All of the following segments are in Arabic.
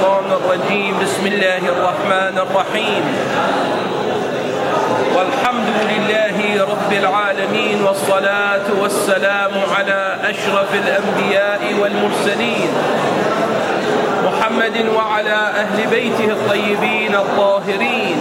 الشيطان الرجيم. بسم الله الرحمن الرحيم. والحمد لله رب العالمين، والصلاة والسلام على أشرف الأنبياء والمرسلين محمد وعلى أهل بيته الطيبين الطاهرين.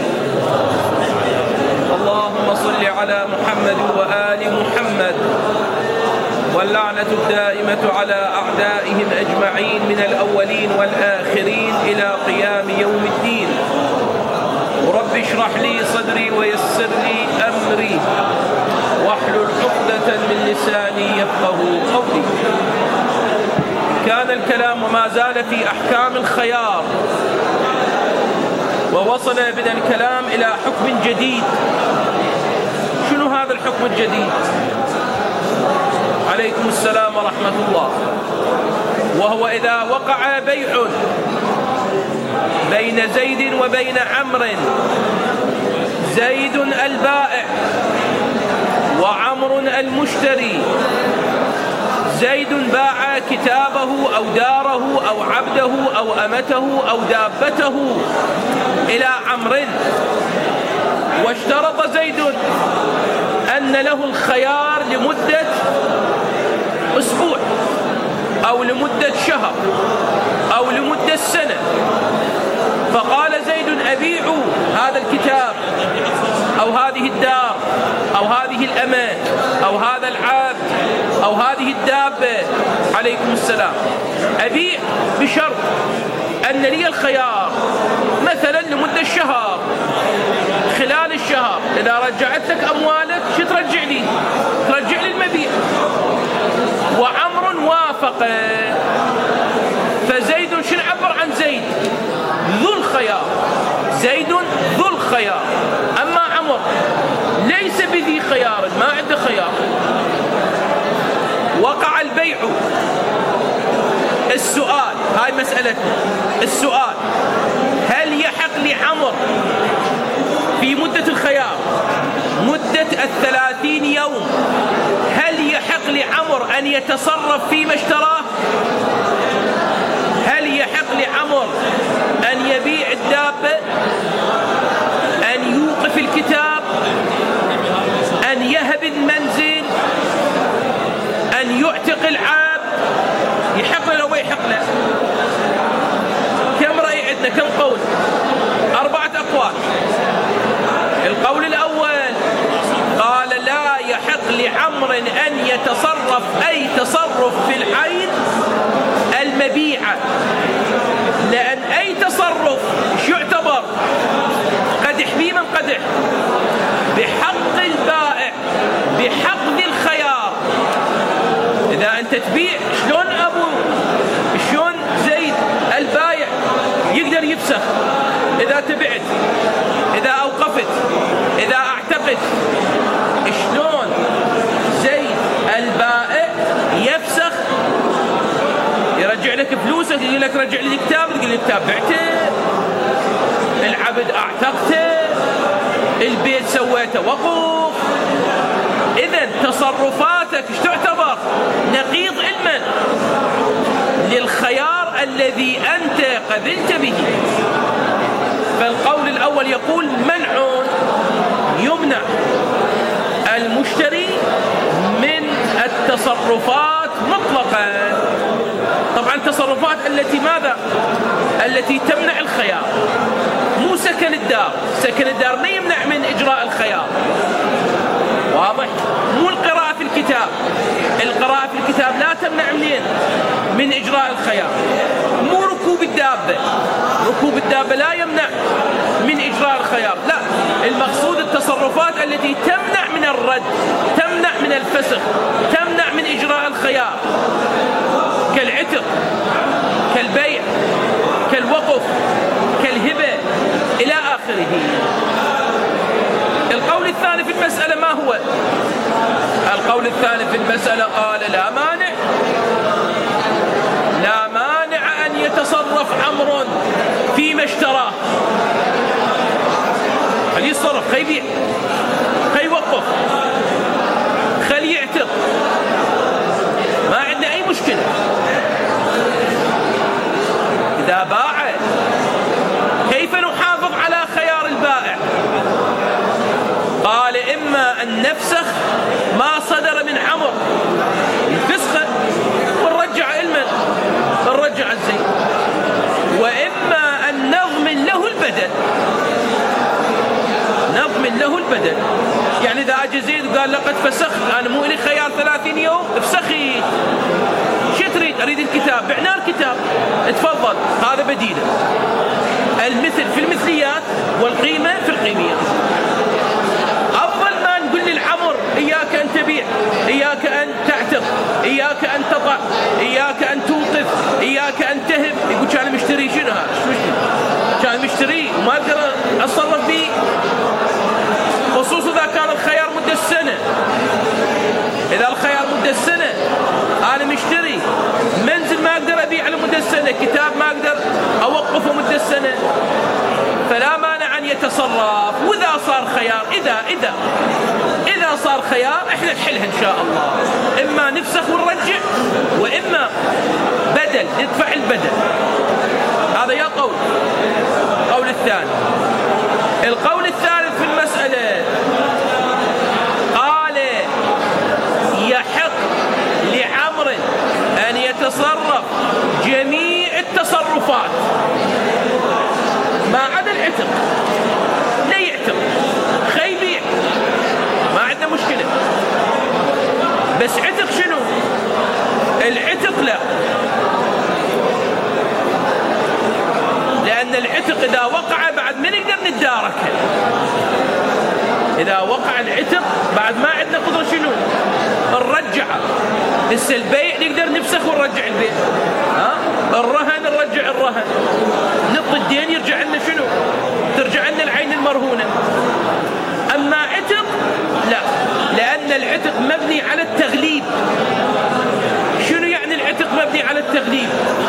اللهم صل على محمد وآل محمد، واللعنة الدائمة على أعدائهم أجمعين من الأولين والآخرين إلى قيام يوم الدين. رب اشرح لي صدري ويسر لي أمري واحلل عقدة من لساني يفقهوا قولي. كان الكلام وما زال في أحكام الخيار، ووصل بنا الكلام إلى حكم جديد. شنو هذا الحكم الجديد؟ عليكم السلام ورحمة الله. وهو إذا وقع بيع بين زيد وبين عمرو، زيد البائع وعمرو المشتري، زيد باع كتابه أو داره أو عبده أو أمته أو دابته إلى عمرو، واشترط زيد أن له الخيار لمدة أسبوع أو لمدة شهر أو لمدة سنة. فقال زيد: أبيع هذا الكتاب أو هذه الدار أو هذه الأمة أو هذا العبد أو هذه الدابة، عليكم السلام، أبيع بشرط أن لي الخيار مثلا لمدة شهر. خلال الشهر إذا رجعت لك أموالك شو ترجع لي؟ ترجع لي المبيع. وعمر وافق، فزيد شو نعبر عن زيد؟ ذو الخيار. زيد ذو الخيار، أما عمر ليس بذي خيار، ما عنده خيار. وقع البيع. السؤال، هاي مسألتنا، السؤال: هل يحق لعمر في مدة الخيار، مدة 30 يوم، هل يحق لعمر أن يتصرف فيما اشتراه؟ هل يحق لعمر أن يبيع الدابة، أن يوقف الكتاب، أن يهب المنزل، أن يعتق العبد؟ يحق له ولا يحق له؟ كم رأي عندنا؟ كم قول؟ 4 أقوال. القول الأول قال: لا يحق لعمر أن يتصرف أي تصرف في العين المبيعة، لأن أي تصرف شو يعتبر؟ قدح بي من قدح، بحق البائع، بحق ذي الخيار. إذا أنت تبيع، شلون زيد البائع يقدر يفسخ؟ إذا تبعت، إذا أوقفت، إذا أعتقد، شلون زيد البائع يفسخ؟ يرجع لك فلوسك، يقول لك رجع لي الكتاب، تقول لي الكتاب بعته، العبد اعتقته، البيت سويته وقف. إذن تصرفاتك ايش تعتبر؟ نقيض علما للخيار الذي أنت قبلت به. فالقول الأول يقول: منع، يمنع المشتري من التصرفات مطلقا. طبعا التصرفات التي ماذا؟ التي تمنع الخيار، مو سكن الدار. سكن الدار ما يمنع من إجراء الخيار، واضح؟ مو القراءة في الكتاب. القراءة في الكتاب لا تمنع منين؟ من إجراء الخيار. مو ركوب الدابة. ركوب الدابة لا يمنع من إجراء الخيار، لا. المقصود التصرفات التي تمنع من الرد، تمنع من الفسخ، تمنع من إجراء الخيار، كالعتق، كالبيع، كالوقف، كالهبة، إلى آخره. القول الثاني في المسألة ما هو؟ القول الثاني في المسألة قال: لا مانع، لا مانع أن يتصرف عمر فيما اشتراه. خليه يتصرف، خليه يبيع، خليه يوقف، خليه يعتق، ما عندنا أي مشكلة. إذا باع جزيد قال لقد فسخت، أنا مو لي خيار 30 يوم، افسخي. شو تريد؟ أريد الكتاب. بعناه الكتاب، تفضل، هذا بديله. المثل في المثليات والقيمة في القيميات. أفضل ما نقول للعمر إياك أن تبيع، إياك أن تعتق، إياك أن تطع، إياك أن توقف، إياك أن تهب. يقول كان مشتري، شنو هذا؟ شو مشتري؟ كان مشتري وما أقدر أتصرف به، خصوصا إذا كان الخيار مدة السنة. إذا الخيار مدة السنة أنا مشتري منزل ما أقدر أبيع لمدة السنة، كتاب ما أقدر أوقفه مدة السنة، فلا مانع أن يتصرف. وإذا صار خيار، إذا صار خيار إحنا نحلها إن شاء الله، إما نفسخ ونرجع، وإما بدل ندفع البدل. هذا يا قول الثاني. القول الثالث في المسألة قال يحق لعمر أن يتصرف جميع التصرفات ما عدا العتق. لا يعتق، خي يبيع، ما عندنا مشكلة، بس عتق شنو؟ العتق لا، لأن العتق إذا وقع بعد ما نقدر نتداركه. إذا وقع العتق بعد ما عندنا قدرة شنو؟ نرجعه. هسه البيع نقدر نفسخ ونرجع البيع، الرهن نرجع الرهن، نقضي الدين يرجع لنا شنو؟ ترجع لنا العين المرهونة. أما عتق لا، لأن العتق مبني على التغليب. شنو يعني العتق مبني على التغليب؟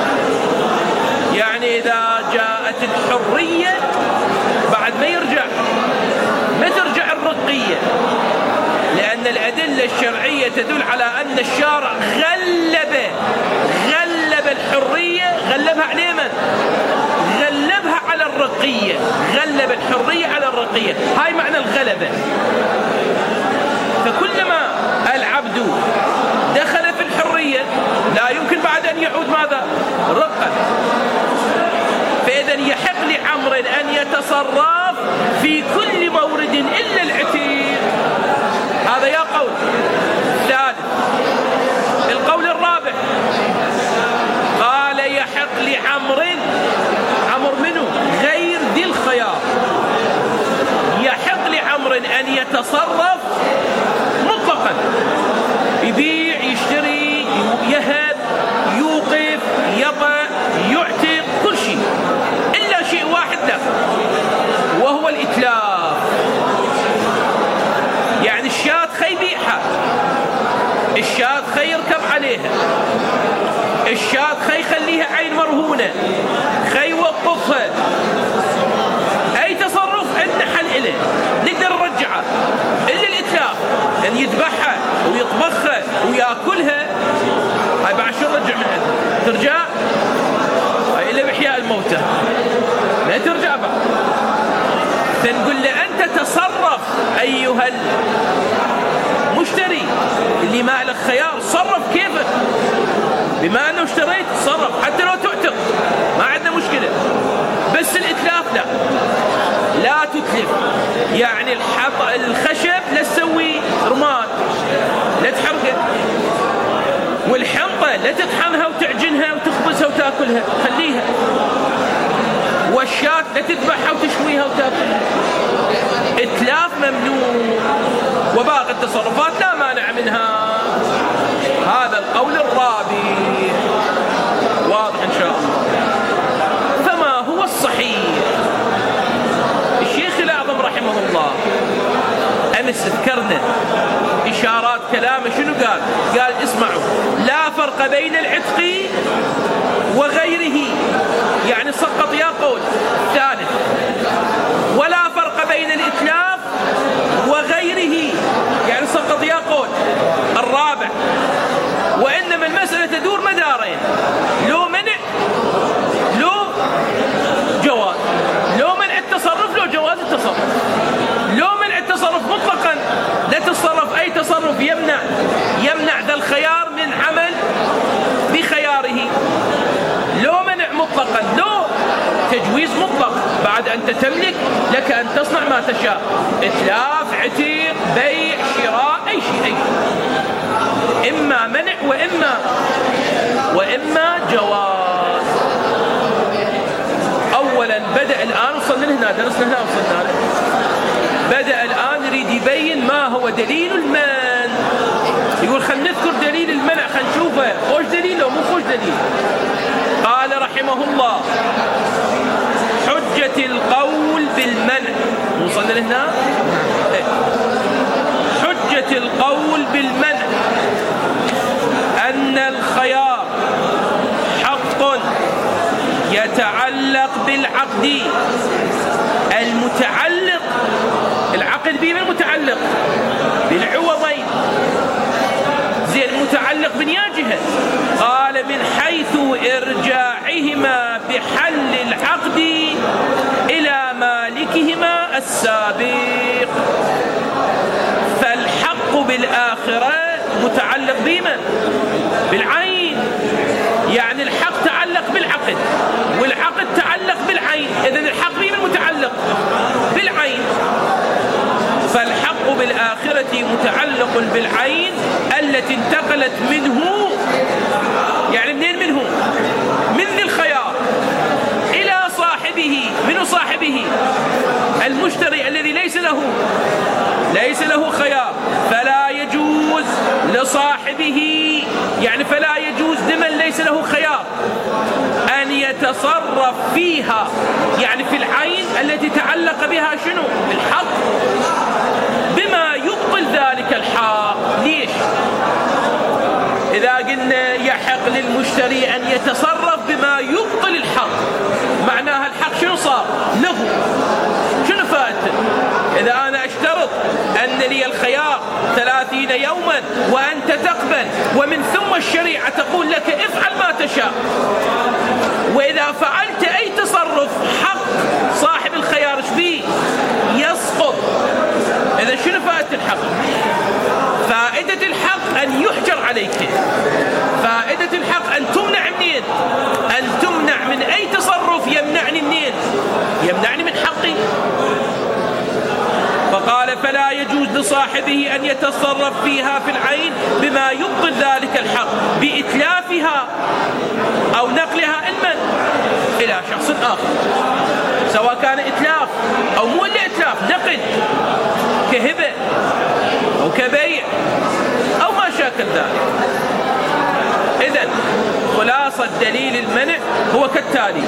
يعني إذا جاءت الحرية بعد ما يرجع، ما ترجع الرقية، لأن الأدلة الشرعية تدل على أن الشارع غلب الحرية. غلبها على من؟ غلبها على الرقية، غلب الحرية على الرقية. هاي معنى الغلبة. فكلما العبد دخل في الحرية لا يمكن بعد أن يعود ماذا؟ رقا. فإذا يحق لعمر أن يتصرف في كل مورد إلا العتيق. هذا يا قول ثالث. القول الرابع قال يحق لعمر، عمر منه غير ذي الخيار، يحق لعمر أن يتصرف مطلقا، يبيع، يشتري، يهب، يوقف، يضع، يعتق، كل شيء، إلا شيء واحد لا، وهو الإتلاف. يعني الشاة خي يبيعها، الشاة خي يركب عليها، الشاة خي يخليها عين مرهونة، خي يوقفها. أي تصرف عندنا حل إله نقدر نرجعه، إلا الإتلاف، أن يذبحها ويطبخها ويأكلها. هاي بعد شو نرجع من عندها؟ ترجع؟ هاي إلا بإحياء الموتى، لا ترجع بعد. فنقول له أنت تصرف أيها المشتري اللي ما لك خيار، صرف كيفك، بما أنه اشتريت صرف، حتى لو تعتق ما عندنا مشكلة. بس الإتلاف لا تتلف. يعني الخشب لا تسوي رماد، لا تحرقه، والحنطة لا تطحنها وتعجنها وتخبزها وتاكلها، خليها. والشاة لا تذبحها وتشويها وتاكلها. إتلاف ممنوع، وباقي التصرفات لا مانع منها. هذا القول الرابع واضح إن شاء الله. فما هو الصحيح؟ الشيخ الأعظم رحمه الله أمس ذكرنا إشارات كلامه، شنو قال؟ قال اسمعوا، لا فرق بين العتق وغيره، يعني سقط يا قول ثالث. ولا فرق بين الإتلاف وغيره، يعني سقط يا قول الرابع. وإنما المسألة تدور مدارين، لو منع لو جواز، لو منع التصرف لو جواز التصرف. لو منع التصرف مطلقا، لا تصرف أي تصرف يمنع ذا الخيار من عمل بخياره. لو منع مطلقا، لو تجويز مطلق، بعد أنت تملك، لك أن تصنع ما تشاء، إتلاف، عتيق، بيع، شراء أي شيء، إما منع وإما جواز. أولا بدأ الآن، وصلنا لهنا، درسنا هنا وصلنا له. بدأ الآن يريد يبين ما هو دليل المنع. يقول خلينا نذكر دليل المنع، خلينا نشوفه خوش دليل أو مو خوش دليل. قال رحمه الله: حجة القول بالمنع. وصلنا لهنا. حجة القول بالمنع أن الخيار حق يتعلق بالعقد المتعلق، العقد بما المتعلق بالعوضين، زين المتعلق بنيا جهة. قال: من حيث إرجاعهما بحل العقد إلى مالكهما السابق. فالحق بالآخرة متعلق بما؟ بالعين، يعني الحق تعلق بالعقد والعقد تعلق بالعين، إذن الحق بما المتعلق بالعين. فالحق بالآخرة متعلق بالعين التي انتقلت منه، يعني منين منه؟ من ذي الخيار إلى صاحبه. من صاحبه؟ المشتري الذي ليس له خيار. فلا يجوز لصاحبه، يعني فلا يجوز لمن ليس له خيار أن يتصرف فيها، يعني في العين التي تعلق بها شنو؟ الحق، بما يبطل ذلك الحق. ليش؟ إذا قلنا يحق للمشتري أن يتصرف بما يبطل الحق، معناها الحق شنو صار له؟ شنو فائدته؟ إذا أنا أشترط أن لي الخيار 30 يوما وأنت تقبل، ومن ثم الشريعة تقول لك افعل ما تشاء، وإذا فعلت أي تصرف حق صاحب الخيار ايش بيه؟ يسقط. إذا شنو فائدة الحق؟ فائدة الحق أن يحجر عليك، فائدة الحق أن تمنع منين؟ أن تمنع من أي تصرف يمنعني منين؟ يمنعني من حقي. فقال: فلا يجوز لصاحبه أن يتصرف فيها في العين بما يبطل ذلك الحق بإتلافها أو نقلها إلى شخص آخر، سواء كان إتلاف أو مو إلا إتلاف، نقل كهبة أو كبيع أو ما شاكل ذلك. إذن خلاصة دليل المنع هو كالتالي: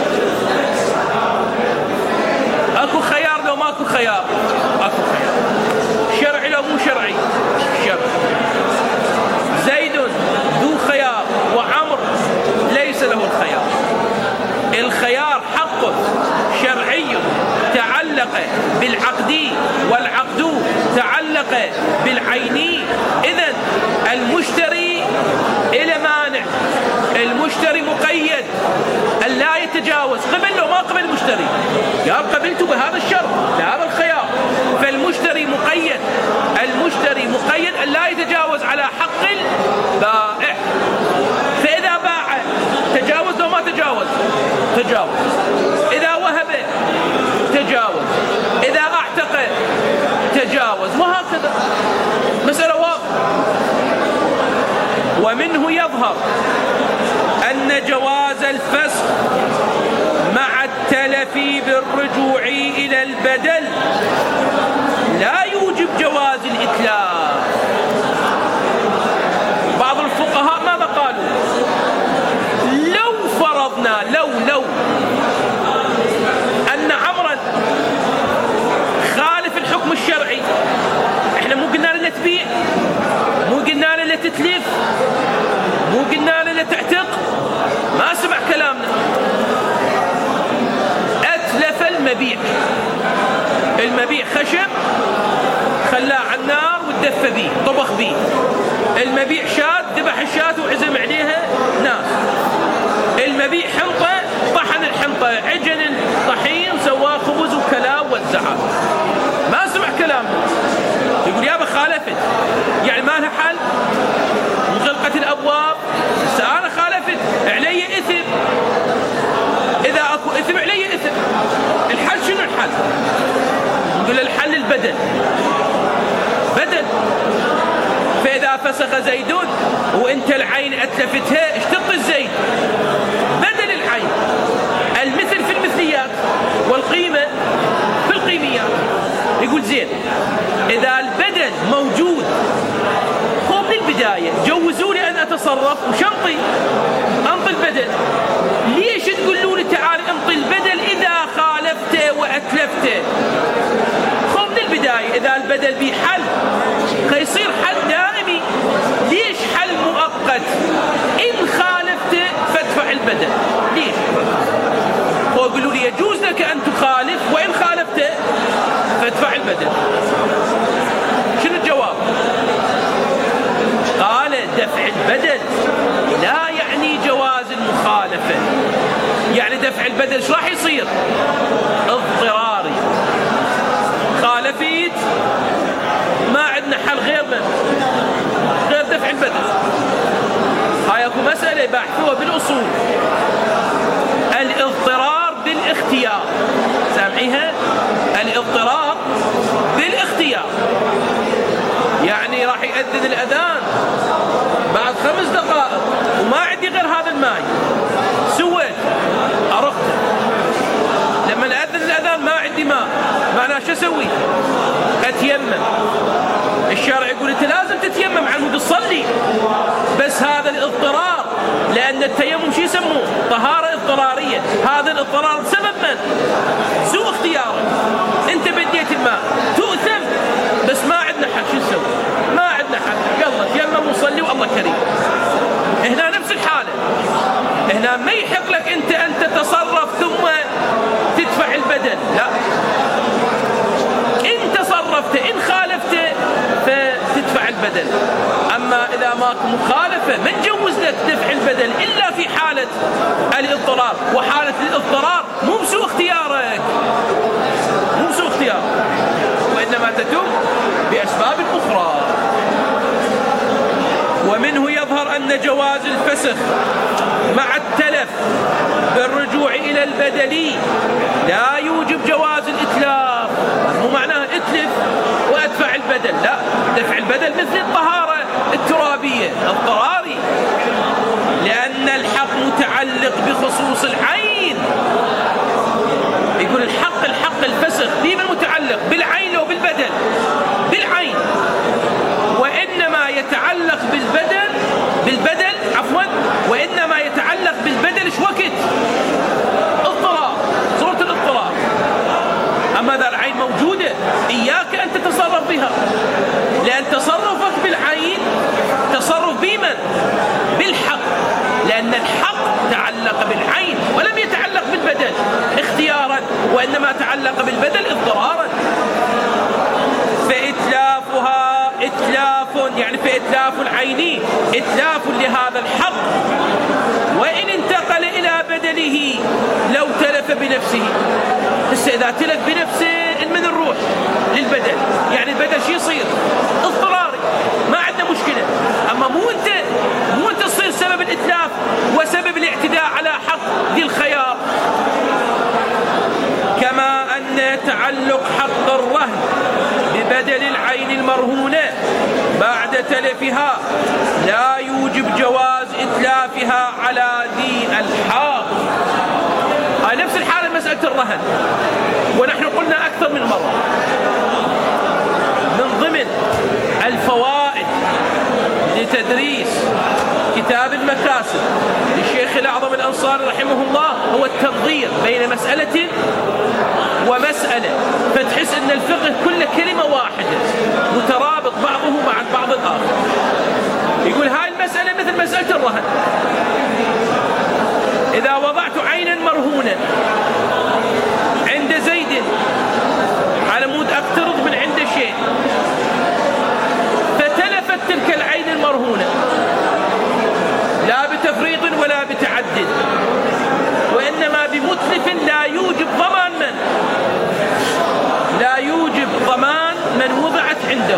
أكو خيار لو ماكو خيار؟ أكو خيار. شرعي لو مو شرعي؟ شرعي. زيد ذو خيار وعمر ليس له الخيار. الخيار حق شرعي تعلق بالعقد، والعقد تعلق بالعيني. إذن المشتري إلى مانع، المشتري مقيد أن لا يتجاوز. قبل لو ما قبل المشتري، قال قبلت بهذا الشرط بهذا الخيار، فالمشتري مقيد، المشتري مقيد أن لا يتجاوز على حق البائع. فإذا باع تجاوز لو ما تجاوز؟ تجاوز. إذا وهب تجاوز، إذا أعتق تجاوز، وهكذا. مسألة واضحة. ومنه يظهر أن جواز الفسخ مع التلف بالرجوع إلى البدل لا يوجب جواز الإتلاف. بعض الفقهاء ماذا قالوا؟ لو فرضنا لو أن عمرا خالف الحكم الشرعي، احنا مو قلنا له تبيع، مو قلنا له تتلف، مو قلنا له تعتق، ما سمع كلامنا، أتلف المبيع خشب خلاه على النار ودف بيه، طبخ بيه. المبيع شاة ذبح الشاة وعزم عليها ناس. المبيع حنطة طحن الحنطة، عجن الطحين سواه خبز وكلاه ووزعه، ما سمع كلامنا. يقول يابا خالفت، يعني ما لها حل، انغلقت الأبواب، بس أنا خالفت علي إثم. إذا أكو إثم علي إثم، الحل شنو الحل؟ نقول الحل البدل. بدل زيد وانت العين اتلفتها، ايش تعطي الزيد؟ بدل العين. المثل في المثليات والقيمة في القيميات. يقول زين إذا البدل موجود خذ بالبداية جوزوني أن أتصرف وشنطي أنطي البدل. ليش تقولوا لي تعال أنطي البدل إذا خالفته وأتلفته؟ خذ بالبداية إذا البدل به حل يصير حل دائمي. ليش حل مؤقت؟ إن خالفته فادفع البدل. ليش؟ ويقولوا لي يجوز لك أن تخالف وإن خالفته فادفع البدل. شنو الجواب؟ قال دفع البدل لا يعني جواز المخالفة. يعني دفع البدل ايش راح يصير؟ اضطراري. خالفيت ما عندنا حل غير دفع البدل. هاي اكو مسألة باحثوها بالأصول، الاضطرار بالاختيار. سامعيها؟ الاضطرار بالاختيار. يعني راح يأذن الأذان بعد 5 دقائق وما عندي غير هذا الماء، سويت أرقته. لما أذن الأذان ما عندي ماء، معناه شو أسوي؟ أتيمم. الشارع يقول أنت لازم تتيمم عن مود تصلي، بس هذا الاضطرار، لأن التيمم شو يسموه؟ طهارة اضطرارية. هذا الاضطرار بسبب من؟ سوء اختيارك. أنت بديت الماء تؤثم، بس ما عندنا حل. شو نسوي؟ ما عندنا حل، يلا تيمم وصلي والله كريم. هنا نفس الحالة. هنا ما يحق لك أنت أن تتصرف ثم تدفع البدل، لا. إن تصرفت إن خالفت فتدفع البدل. أما إذا ماك مخالفة من جوز لك دفع البدل إلا في حالة الاضطرار. وحالة الاضطرار مو بسوء اختيارك، مو بسوء اختيارك، وإنما تتم بأسباب أخرى. ومنه يظهر أن جواز الفسخ مع التلف بالرجوع إلى البدلي لا يوجب جواز الإتلاف. مو معناه اتلف وأدفع البدل، لا. دفع البدل مثل الطهارة الترابية اضطراري، لأن الحق متعلق بخصوص العين. يقول الحق الفسخ بما متعلق بالعين لو بالبدل؟ بالعين. وإنما يتعلق بالبدل عفوا، وإنما يتعلق بالبدل ايش وقت؟ اضطرار، صورة الاضطرار. أما إذا العين موجودة إياك أن تتصرف بها، لأن تصرفك بالعين تصرف بمن؟ بالحق، لأن الحق تعلق بالعين ولم يتعلق بالبدل اختيارا، وإنما تعلق بالبدل اضطرارا. فإتلافها إتلاف، يعني فإتلاف العين إتلاف لهذا الحق، وإن انتقل إلى بدله لو تلف بنفسه. بس إذا تلف بنفسه من نروح للبدل، يعني البدل شي يصير؟ اضطراري، ما عندنا مشكلة. أما مو أنت تصير سبب الإتلاف وسبب الاعتداء على حق ذي الخيار. كما أن تعلق حق الرهن ببدل العين المرهونة بعد تلفها لا يوجب جواز إتلافها على ذي الحق. هاي نفس الحالة مسألة الرهن. ونحن قلنا أكثر من مرة من ضمن الفوائد لتدريس كتاب المكاسب للشيخ الأعظم الأنصاري رحمه الله هو التنظير بين مسألة ومسألة، فتحس أن الفقه كل كلمة واحدة مترابط بعضه مع بعض الآخر. يقول هاي المسألة مثل مسألة الرهن. إذا وضعت عينا مرهونة عند زيد على مود أقترض من عنده شيء، فتلفت تلك العين المرهونة لا بتفريط ولا بتعدد، وإنما بمتلف لا يوجب ضمان من وضعت عنده.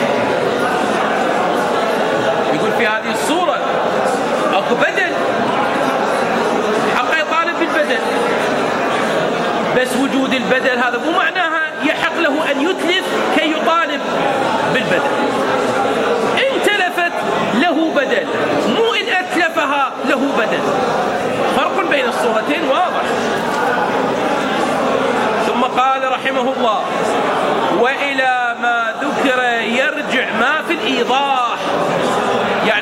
يقول في هذه الصورة أكو بدل، حق يطالب بالبدل، بس وجود البدل هذا مو معناها يحق له أن يتلف كي يطالب بالبدل. إن تلفت لا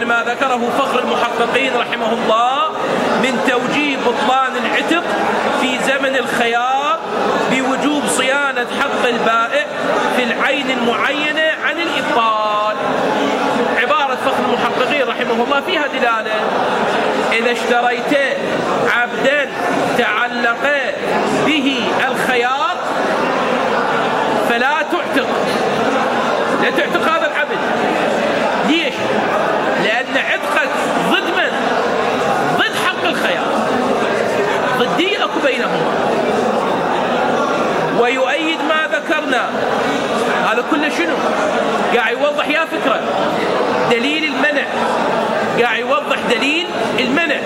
يعني ما ذكره فخر المحققين رحمه الله من توجيه بطلان العتق في زمن الخيار بوجوب صيانة حق البائع في العين المعينة عن الإبطال. عبارة فخر المحققين رحمه الله فيها دلالة. إذا اشتريت عبدا تعلق به الخيار فلا تعتق، لا تعتق هذا العبد. ليش؟ لأن عتقك ضد من؟ ضد حق الخيار، ضدية أكو بينهما. ويؤيد ما ذكرنا هذا كله شنو؟ قاعد يوضح يا فكرة دليل المنع، قاعد يوضح دليل المنع.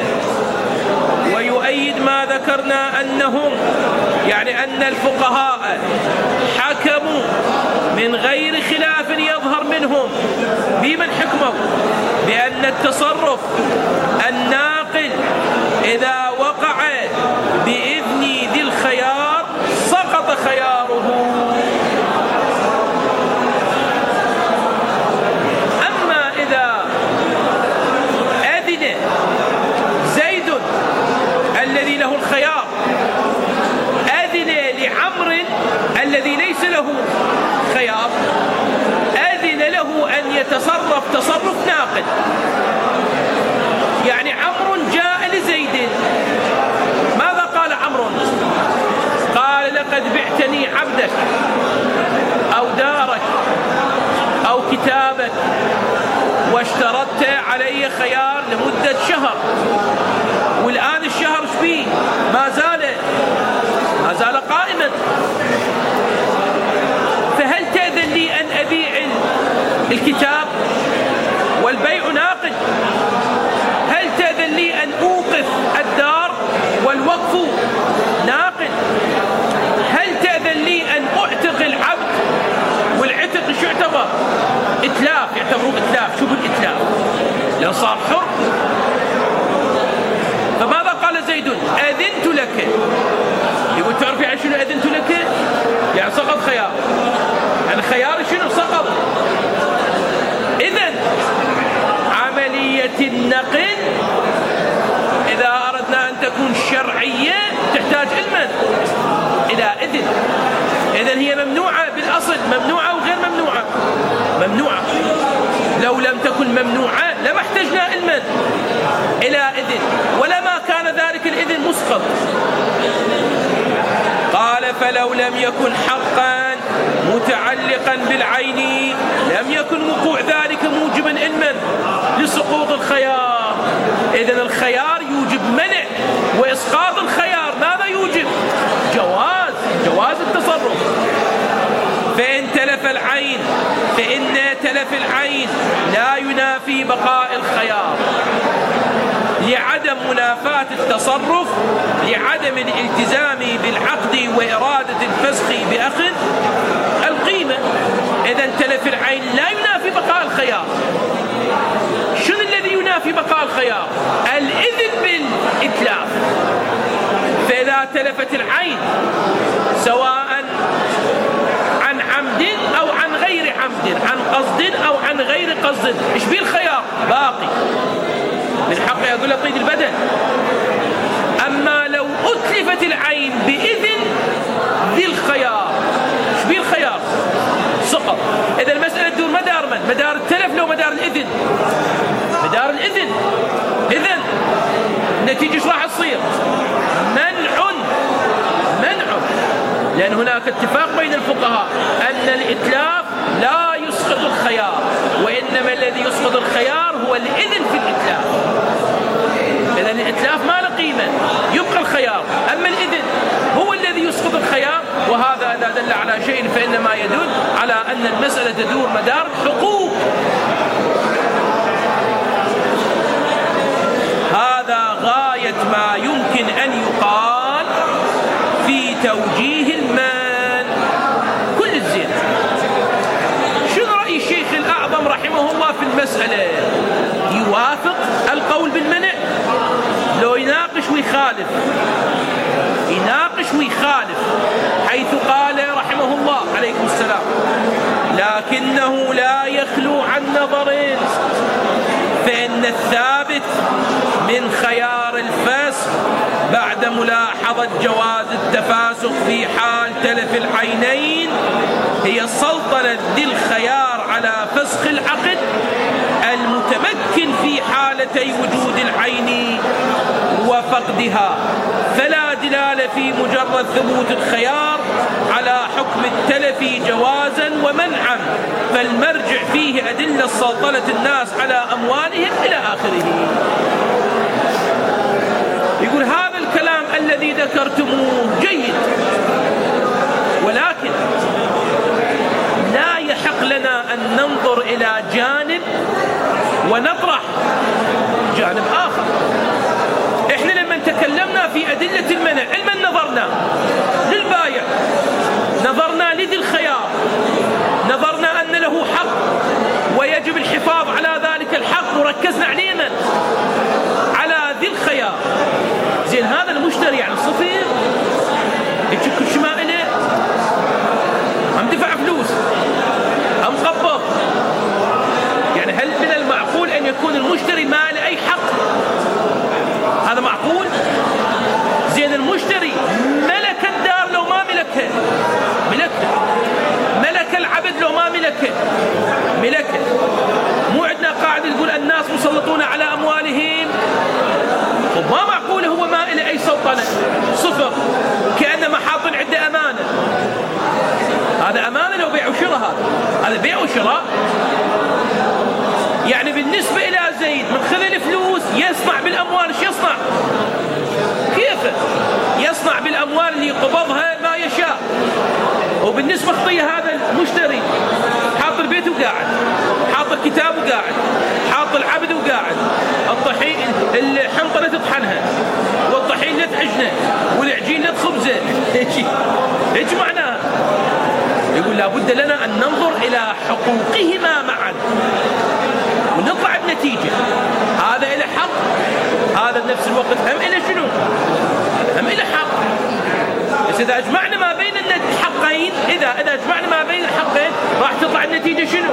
ويؤيد ما ذكرنا أنهم يعني أن الفقهاء حكموا من غير خلاف يظهر منهم بمن حكموا بأن التصرف الناقل إذا وقع بإذن ذي الخيار سقط خياره. أما إذا أذن زيد الذي له الخيار، أذن لعمر الذي ليس له خيار، أذن له أن يتصرف تصرف ناقل. يعني عمرو جاء لزيد، ماذا قال عمرو؟ قال لقد بعتني عبدك أو دارك أو كتابك واشترطت علي خيار لمدة شهر، والآن الشهر شبيه ما زال قائما، فهل تأذن لي أن أبيع الكتاب والبيع ناقد؟ هل تأذن لي أن أوقف الدار والوقف ناقد؟ هل تأذن لي أن أعتق العبد؟ والعتق شو يعتبر؟ إتلاف، يعتبروه إتلاف. شو بالإتلاف؟ لأن صار حر. فماذا قال زيد؟ أذنت لك. يقول تعرف يعني شنو أذنت لك؟ يعني سقط خيار، يعني خيار شنو سقط. إذن عملية النقل إذا أردنا أن تكون شرعية تحتاج علما إلى إذن. إذن هي ممنوعة بالأصل، ممنوعة وغير ممنوعة. ممنوعة. لو لم تكن ممنوعة لما احتجنا علما إلى إذن، ولما كان ذلك الإذن مسقط. قال فلو لم يكن حقا متعلقا بالعين لم يكن وقوع ذلك موجبا علما لسقوط الخيار. إذن الخيار يوجب منع، وإسقاط الخيار ماذا يوجب؟ جواز التصرف. فإن تلف العين فإن تلف العين لا ينافي بقاء الخيار لعدم منافاة التصرف، لعدم الالتزام بالعقد وإرادة الفسخ بأخذ القيمة. إذا تلف العين لا ينافي بقاء الخيار. شنو الذي ينافي بقاء الخيار؟ الإذن بالإتلاف. فإذا تلفت العين سواء عن عمد أو عن غير عمد، عن قصد أو عن غير قصد، إيش بيه الخيار؟ باقي من حقه يقول قيد البدن. أما لو أتلفت العين بإذن ذي الخيار، إيش بيه الخيار؟ سقط. إذا المسألة تدور مدار من؟ مدار التلف لو مدار الإذن؟ مدار الإذن. إذن النتيجة إيش راح تصير؟ منع، لأن هناك اتفاق بين الفقهاء أن الإتلاف لا يسقط الخيار، وإنما الذي يسقط الخيار هو الإذن في الإتلاف. إذن الإتلاف ما له قيمة، يبقى الخيار. أما الإذن هو الذي يسقط الخيار. وهذا إذا دل على شيء فإنما يدل على أن المسألة تدور مدار حقوق. هذا غاية ما يمكن أن يقال في توجيه المال. كل الزين. شنو رأي الشيخ الأعظم رحمه الله في المسألة؟ يوافق القول بالمنع؟ لو يناقش ويخالف؟ يناقش ويخالف، حيث قال رحمه الله عليكم السلام: لكنه لا يخلو عن نظرين، فإن من خيار الفسخ بعد ملاحظة جواز التفاسخ في حال تلف العينين هي سلطنة ذي الخيار على فسخ العقد المتمكن في حالتي وجود العين وفقدها، فلا دلالة في مجرد ثبوت الخيار على حكم التلف جوازا ومنعا، فالمرجع فيه أدلة سلطنة الناس على أموالهم إلى آخره. يقول هذا الكلام الذي ذكرتموه جيد، ولكن لا يحق لنا أن ننظر إلى جانب ونطرح جانب آخر. إحنا لما تكلمنا في أدلة المنع علما نظرنا للبايع، نظرنا لذي الخيار، نظرنا أن له حق ويجب الحفاظ على ذلك الحق، وركزنا علينا على ذي الخيار. زين هذا المشتري يعني صفر يشك شمائله، هم دفع فلوس، هم قبض، يعني هل من المعقول أن يكون المشتري ما له أي حق؟ هذا معقول؟ زين المشتري ملك الدار لو ما ملكها ملكها، ملك العبد لو ما ملكها ملكها. مو عندنا قاعدة تقول الناس مسلطون على أموالهم، وما معقول هو ما له أي سلطنة، صفر، كأنما حاط عنده أمانة. هذا أمانة لو بيع وشراء، هذا بيع وشراء. يعني بالنسبة إلى زيد من خلال الفلوس يصنع بالأموال، ايش يصنع؟ كيف يصنع بالأموال اللي قبضها ما يشاء. وبالنسبة خطية هذا المشتري حاط البيت وقاعد، حاط الكتاب وقاعد، حاط العبد وقاعد، الطحين الحنطة لا تطحنها، والطحين لا تحجنه، والعجين لا تخبزه. ايش معناه؟ يقول لابد لنا أن ننظر إلى حقوقهما معا ونطلع بنتيجة. هذا إلى حق، هذا بنفس الوقت هم إلى شنو؟ هم إلى حق. بس إذا أجمعنا ما بين الحقين، إذا أجمعنا ما بين الحقين راح تطلع النتيجة شنو؟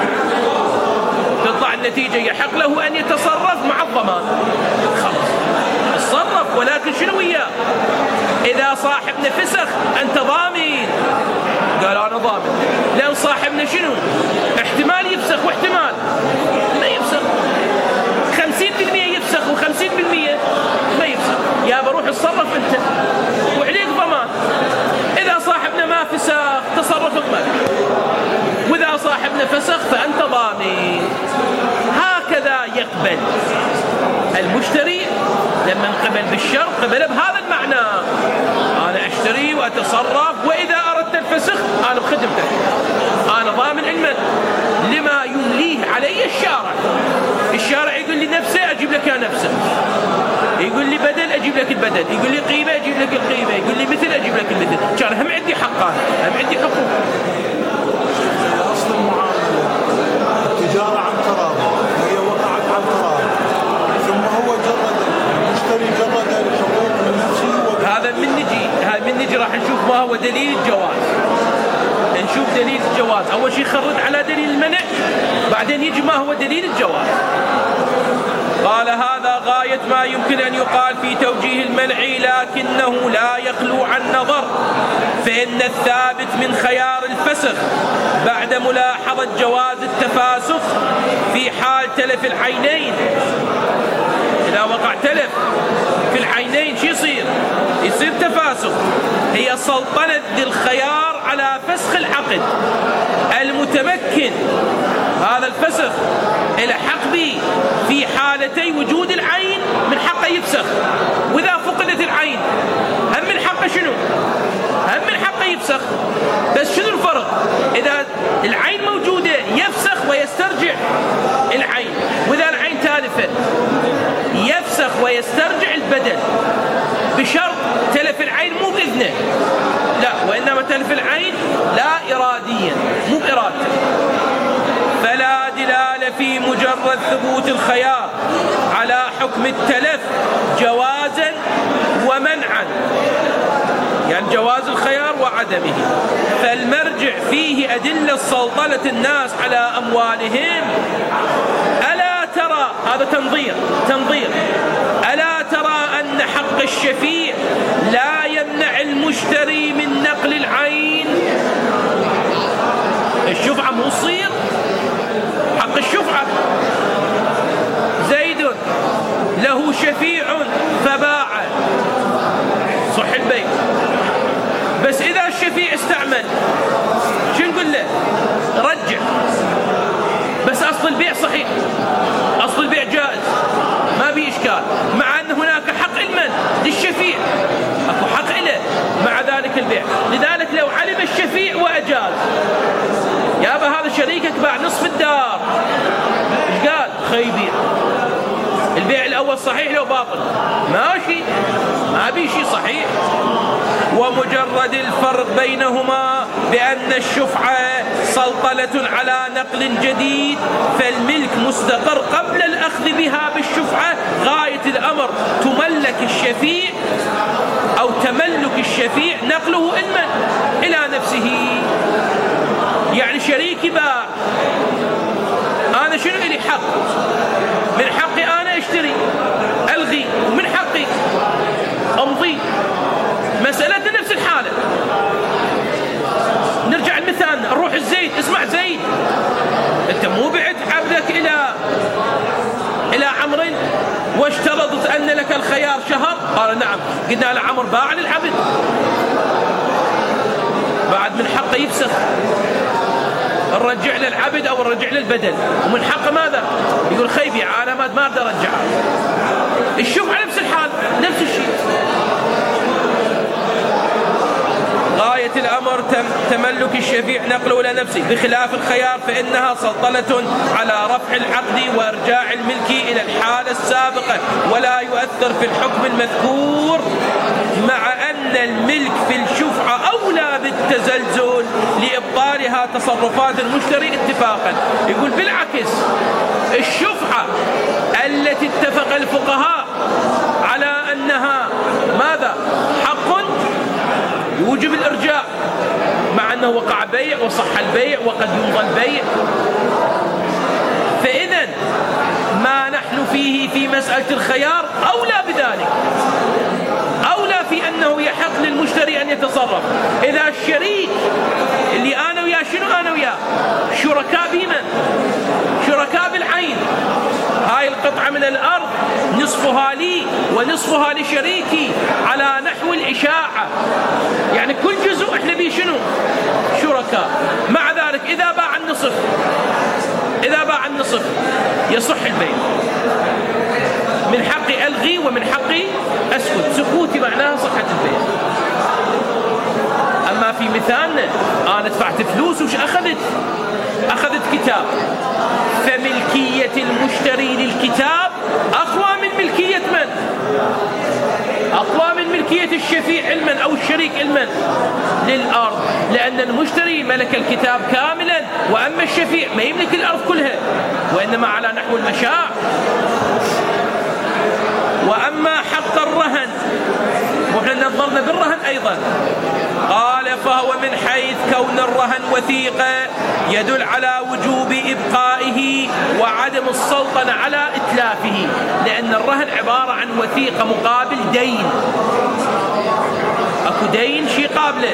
تطلع النتيجة يحق له أن يتصرف مع الضمان. خلاص تصرف، ولكن شنو وياه؟ إذا صاحبنا فسخ أنت ضامن، قال أنا ضامن، لأن صاحبنا شنو؟ احتمال يفسخ واحتمال ما يفسخ، 50% يفسخ و50% ما يفسخ. يا بروح اتصرف أنت وعليك ضمان. إذا صاحبنا ما فسخ تصرف اقبل، وإذا صاحبنا فسخ فأنت ضامن. هكذا يقبل المشتري لما انقبل بالشرط قبل بهذا المعنى، أنا أشتري وأتصرف، وإذا أردت الفسخ أنا بخدمتك، أنا ضامن علما لما يمليه علي الشارع. الشارع يقول لي نفسه أجيب لك نفسه، يقول لي بدل أجيب لك البدل، يقول لي قيمة أجيب لك القيمة، يقول لي مثل أجيب لك المثل. شارع هم عندي حقان، هم عندي حقوق. أصل المعاملة التجارة عن تراضي، هي وقعت عن تراضي، ثم هو المشتري جرد الحقوق من نفسه. هذا من نجي راح نشوف ما هو دليل الجواز. نشوف دليل الجواز، أول شيء خرج على دليل المنع، بعدين يجي ما هو دليل الجواز. قال هذا غاية ما يمكن أن يقال في توجيه المنع، لكنه لا يخلو عن نظر، فإن الثابت من خيار الفسخ بعد ملاحظة جواز التفاسخ في حال تلف العينين. إذا وقع تلف في العينين شو يصير تفاسخ، هي سلطنة ذي الخيار على فسخ العقد المتمكن. هذا الفسخ إلى حق به في حالتي وجود العين، من حقه يفسخ، وإذا فقدت العين هم من حقه شنو؟ هم من حقه يفسخ. بس شنو الفرق؟ إذا العين موجودة يفسخ ويسترجع العين، وإذا العين تالفة يفسخ ويسترجع البدل، بشرط تلف العين مو بإذنه، لا، وإنما تلف العين لا إراديا، مو بإرادته. فلا دلالة في مجرد ثبوت الخيار على حكم التلف جوازا ومنعا، يعني جواز الخيار وعدمه، فالمرجع فيه أدلة سلطنة الناس على أموالهم. ألا ترى هذا تنظير ألا ترى أن حق الشفيع لا يمنع المشتري من نقل العين؟ الشفعة مو تصير حق الشفعة. زيد له شفيع فباع، صح البيع. بس إذا الشفيع استعمل شو نقول له؟ رجع. بس أصل البيع صحيح، أصل البيع جائز، ما بي إشكال، مع أن هناك حق للشفيع، أكو حق له مع ذلك البيع. لذلك لو علم الشفيع وأجاز، يابا هذا شريكك باع نصف الدار، إيش قال؟ خيبيع. البيع الأول صحيح لو باطل ماشي، ما بي شيء صحيح. ومجرد الفرق بينهما بأن الشفعة سلطنة على نقل جديد، فالملك مستقر قبل الأخذ بها بالشفعة. غاية الأمر تملك الشفيع أو تملك الشفيع نقله إلى نفسه. يعني شريكي باع، أنا شنو إلي حق؟ من حقي أنا أشتري ألغي، ومن حقي أمضي. مسألة نفس الحالة. نرجع المثال، نروح الزيد. اسمع زيد، أنت مو بعت عبدك إلى عمرو واشترطت أن لك الخيار شهر؟ قال نعم. قلنا لعمر باع للعبد، بعد من حقه يفسخ، نرجع للعبد أو نرجع للبدل، ومن حقه ماذا؟ يقول خيبي علامات ما أقدر أرجعها. الشفعة نفس الحال، نفس الشيء. غاية الأمر تملك الشفيع نقله إلى نفسه، بخلاف الخيار فإنها سلطنة على رفع العقد وإرجاع الملك إلى الحالة السابقة، ولا يؤثر في الحكم المذكور، مع أن الملك في الشفعة أولى بالتزلزل لإبطالها تصرفات المشتري اتفاقا. يقول بالعكس، الشفعة التي اتفق الفقهاء على أنها ماذا؟ حق يوجب الإرجاع، مع أنه وقع بيع وصح البيع وقد يمضى البيع. فإذا ما نحن فيه في مسألة الخيار أولى بذلك، أولى في أنه يحق للمشتري أن يتصرف. إذا الشريك اللي أنا وياه، شنو أنا وياه؟ شركاء بمن؟ شركاء بالعين. هاي القطعة من الأرض نصفها لي ونصفها لشريكي على نحو الإشاعة، يعني كل جزء احنا بيه شنو؟ شركاء. مع ذلك إذا باع النصف يصح البيع. من حقي ألغي ومن حقي أسكت، سكوتي معناها صحة البيع. أما في مثالنا أنا دفعت فلوس وش أخذت كتاب، فملكية المشتري للكتاب أقوى من ملكية من؟ أقوى من ملكية الشفيع علما أو الشريك علما للأرض، لأن المشتري ملك الكتاب كاملا، وأما الشفيع ما يملك الأرض كلها، وإنما على نحو المشاع. وأما حق الرهن، وإحنا نظرنا بالرهن أيضا، قال فهو من حيث كون الرهن وثيقة يدل على وجوب إبقائه وعدم السلطنة على إتلافه، لأن الرهن عبارة عن وثيقة مقابل دين. أكو دين شيء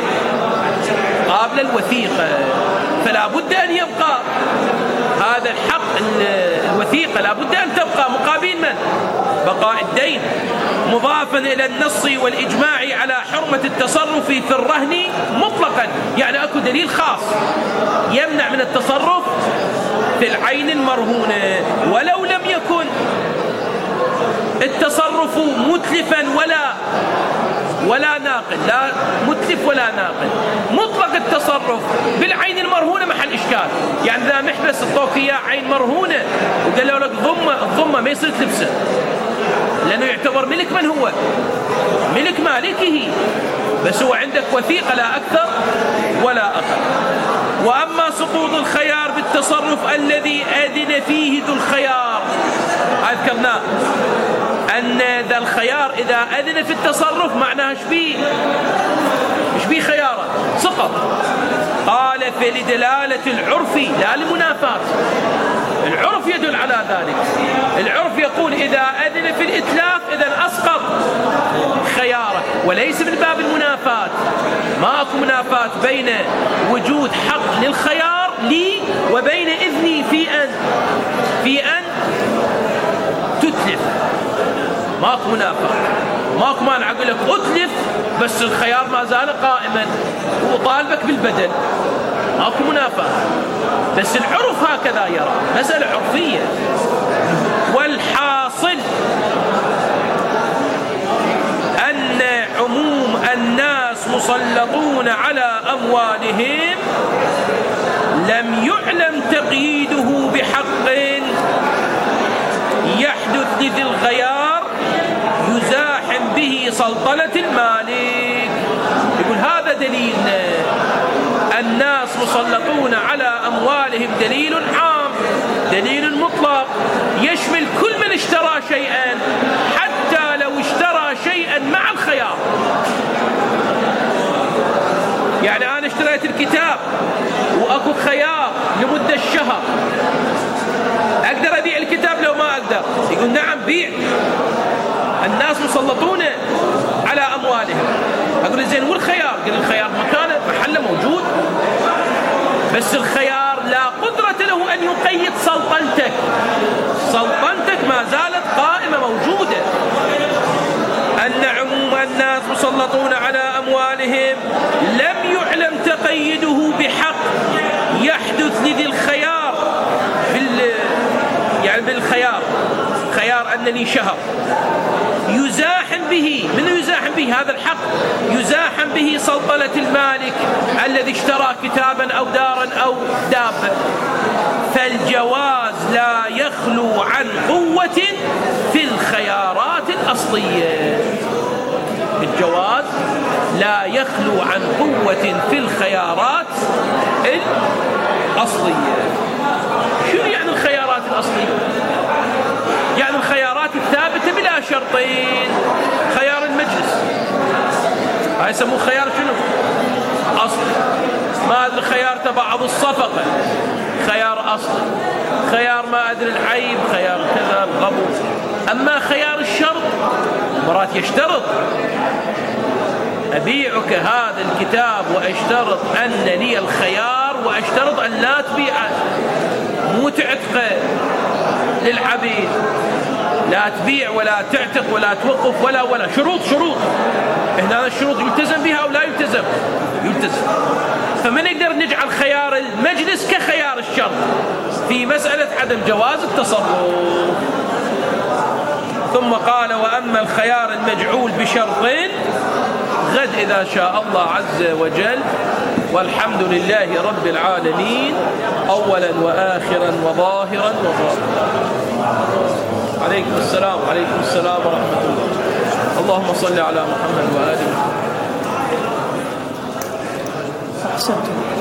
قابل الوثيقة، فلا بد أن يبقى هذا الحق. الوثيقة لا بد أن تبقى مقابل من؟ بقاء الدين، مضافا إلى النص والإجماع على حرمة التصرف في الرهن مطلقا. يعني أكو دليل خاص يمنع من التصرف في العين المرهونة، ولو لم يكن التصرف متلفا ولا ناقل، لا متلف ولا ناقل، مطلق التصرف بالعين المرهونة محل إشكال. يعني إذا محبس الطوك إياه عين مرهونة وقالوا لك الضمة ما يصير تلبسه، لأنه يعتبر ملك من هو؟ ملك مالكه، بس هو عندك وثيقة لا أكثر ولا أقل. وأما سقوط الخيار بالتصرف الذي أذن فيه ذو الخيار، أذكرنا أن ذا الخيار إذا أذن في التصرف معناه إيش بيه خيارات سقط. قال فلدلالة العرف لا المنافات. العرف يدل على ذلك. العرف يقول إذا أذن في الإتلاف إذن أسقط خياره، وليس من باب المنافات. ما أكو منافات بين وجود حق للخيار لي وبين إذني في أن تتلف. ما أكو منافات. ما أكو مانع أقول لك أتلف بس الخيار ما زال قائما وأطالبك بالبدل. ما أكو منافات، بس العرف هكذا يرى، مسألة عرفية. والحاصل أن عموم الناس مسلطون على أموالهم لم يعلم تقييده بحق يحدث لذي الخيار يزاحم به سلطنة المالك. يقول هذا دليل الناس مسلطون على أموالهم، دليل عام، دليل مطلق يشمل كل من اشترى شيئا، حتى لو اشترى شيئا مع الخيار. يعني أنا اشتريت الكتاب وأكو خيار لمدة الشهر، أقدر أبيع الكتاب لو ما أقدر؟ يقول نعم بيع. الناس مسلطون على أموالهم. أقول زين والخيار؟ قال الخيار مكانه محله موجود، بس الخيار لا قدرة له أن يقيد سلطنتك. سلطنتك ما زالت قائمة موجودة. أن عموم الناس مسلطون على أموالهم لم يعلم تقيده بحق يحدث لذي الخيار يعني بالخيار، خيار أنني شهر يزاحم به. من يزاحم به هذا الحق؟ يزاحم به سلطنة المالك الذي اشترى كتابا أو دارا أو دابة. فالجواز لا يخلو عن قوة في الخيارات الأصلية. الجواز لا يخلو عن قوة في الخيارات الأصلية. شو يعني الخيارات الأصلية؟ يعني الخيارات الثابتة بلا شرطين. خيار المجلس هاي يسموه خيار شنو؟ أصلي. ما أدري خيار تبعض الصفقة خيار أصلي. خيار ما أدري العيب خيار كذا الغبو. أما خيار الشرط مرات يشترط أبيعك هذا الكتاب وأشترط أن لي الخيار وأشترط أن لا تبيعه، مو تعتقه للعبيد، لا تبيع ولا تعتق ولا توقف ولا شروط. هنا الشروط يلتزم بها أو لا يلتزم؟ يلتزم. فمن نقدر نجعل خيار المجلس كخيار الشرط في مسألة عدم جواز التصرف. ثم قال وأما الخيار المجعول بشرطين غد إذا شاء الله عز وجل. والحمد لله رب العالمين أولا وآخرا وظاهرا وباطنا. عليكم السلام ورحمة الله. اللهم صل على محمد وآله.